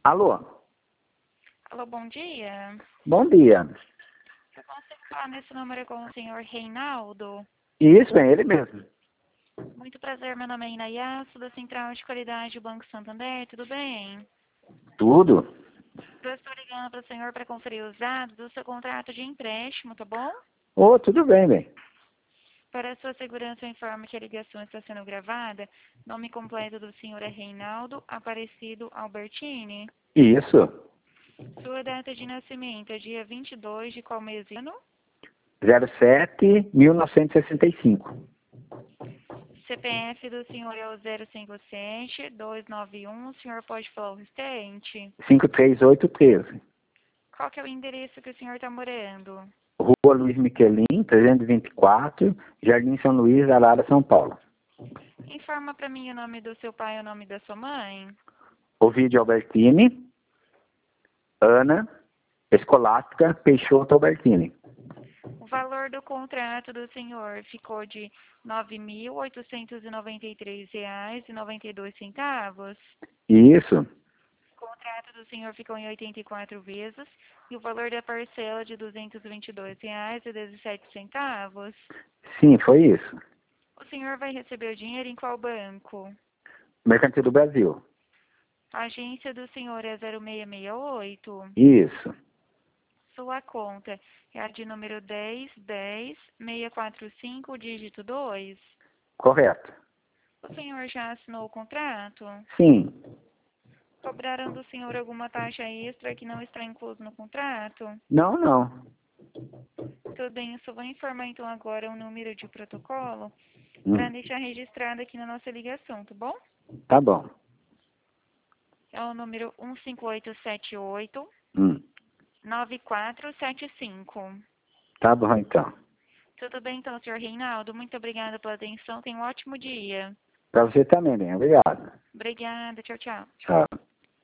Alô? Alô, bom dia. Bom dia. Eu consigo falar nesse número com o senhor Reinaldo? Isso, bem, ele mesmo. Muito prazer, meu nome é Inayasu, da Central de Qualidade do Banco Santander, tudo bem? Tudo? Eu estou ligando para o senhor para conferir os dados do seu contrato de empréstimo, tá bom? Ô, tudo bem. Para a sua segurança, eu informo que a ligação está sendo gravada. Nome completo do senhor é Reinaldo Aparecido Albertini. Isso. Sua data de nascimento é dia 22 de qual mês e ano? 07-1965. CPF do senhor é o 057-291. O senhor pode falar o restante? 53813. Qual que é o endereço que o senhor está morando? Rua Luiz Miquelin, 324, Jardim São Luís, Arara, São Paulo. Informa para mim o nome do seu pai e o nome da sua mãe. Ovidio Albertini, Ana Escolástica Peixoto Albertini. O valor do contrato do senhor ficou de R$ 9.893,92. Isso. O contrato do senhor ficou em 84 vezes e o valor da parcela de R$ 222,17. Sim, foi isso. O senhor vai receber o dinheiro em qual banco? Mercantil do Brasil. A agência do senhor é 0668. Isso. Sua conta é a de número 1010-645, dígito 2. Correto. O senhor já assinou o contrato? Sim. Cobraram do senhor alguma taxa extra que não está incluso no contrato? Não. Tudo bem, eu só vou informar então agora o número de protocolo para Hum. deixar registrado aqui na nossa ligação, tá bom? Tá bom. É o número 15878 Hum. 9475. Tá bom, então. Tudo bem então, senhor Reinaldo? Muito obrigada pela atenção. Tenha um ótimo dia. Pra você também, bem. Obrigado. Obrigada. Tchau, tchau. Tchau.